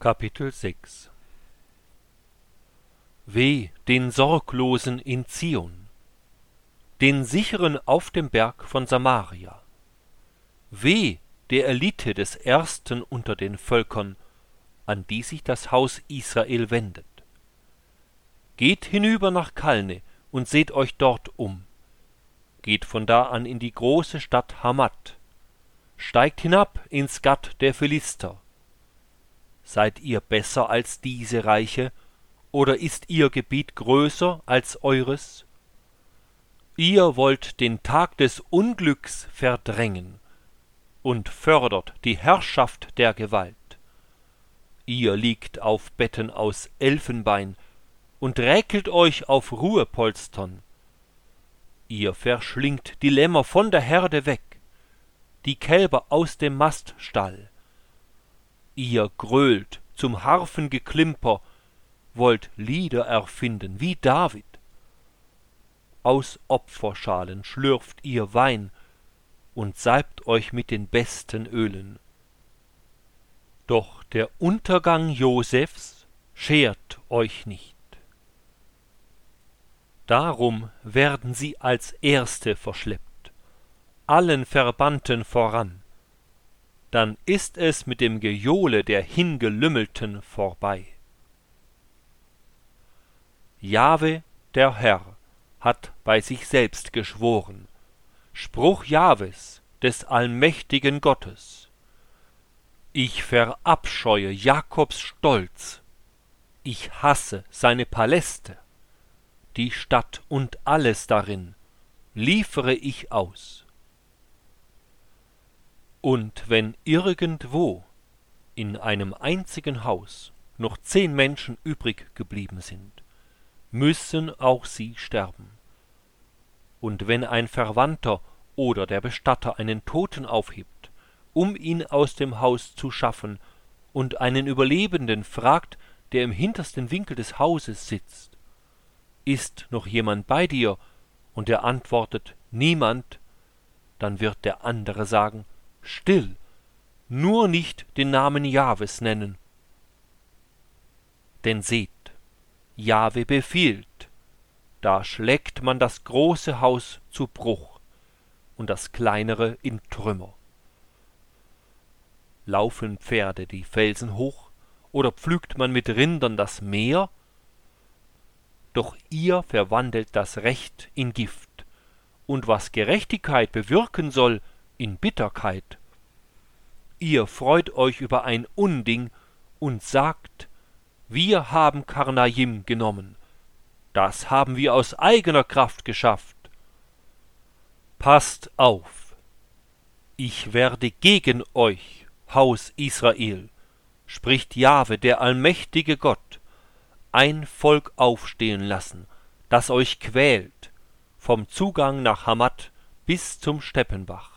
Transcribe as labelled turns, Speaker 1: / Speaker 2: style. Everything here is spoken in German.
Speaker 1: Kapitel 6 Weh den Sorglosen in Zion, den Sicheren auf dem Berg von Samaria. Weh der Elite des Ersten unter den Völkern, an die sich das Haus Israel wendet. Geht hinüber nach Kalne und seht euch dort um. Geht von da an in die große Stadt Hamat. Steigt hinab ins Gatt der Philister. Seid ihr besser als diese Reiche, oder ist ihr Gebiet größer als eures? Ihr wollt den Tag des Unglücks verdrängen und fördert die Herrschaft der Gewalt. Ihr liegt auf Betten aus Elfenbein und räkelt euch auf Ruhepolstern. Ihr verschlingt die Lämmer von der Herde weg, die Kälber aus dem Maststall. Ihr grölt zum Harfengeklimper, wollt Lieder erfinden wie David. Aus Opferschalen schlürft ihr Wein und salbt euch mit den besten Ölen. Doch der Untergang Josefs schert euch nicht. Darum werden sie als Erste verschleppt, allen Verbannten voran. Dann ist es mit dem Gejohle der Hingelümmelten vorbei. Jahwe, der Herr, hat bei sich selbst geschworen, Spruch Jahwes, des allmächtigen Gottes: Ich verabscheue Jakobs Stolz, ich hasse seine Paläste, die Stadt und alles darin liefere ich aus. Und wenn irgendwo in einem einzigen Haus noch 10 Menschen übrig geblieben sind, müssen auch sie sterben. Und wenn ein Verwandter oder der Bestatter einen Toten aufhebt, um ihn aus dem Haus zu schaffen, und einen Überlebenden fragt, der im hintersten Winkel des Hauses sitzt: Ist noch jemand bei dir? Und er antwortet: Niemand. Dann wird der andere sagen: Still, nur nicht den Namen Jahwes nennen. Denn seht, Jahwe befiehlt, da schlägt man das große Haus zu Bruch und das kleinere in Trümmer. Laufen Pferde die Felsen hoch, oder pflügt man mit Rindern das Meer? Doch ihr verwandelt das Recht in Gift, und was Gerechtigkeit bewirken soll, in Bitterkeit. Ihr freut euch über ein Unding und sagt: Wir haben Karnaim genommen, das haben wir aus eigener Kraft geschafft. Passt auf, ich werde gegen euch, Haus Israel, spricht Jahwe, der allmächtige Gott, ein Volk aufstehen lassen, das euch quält, vom Zugang nach Hamat bis zum Steppenbach.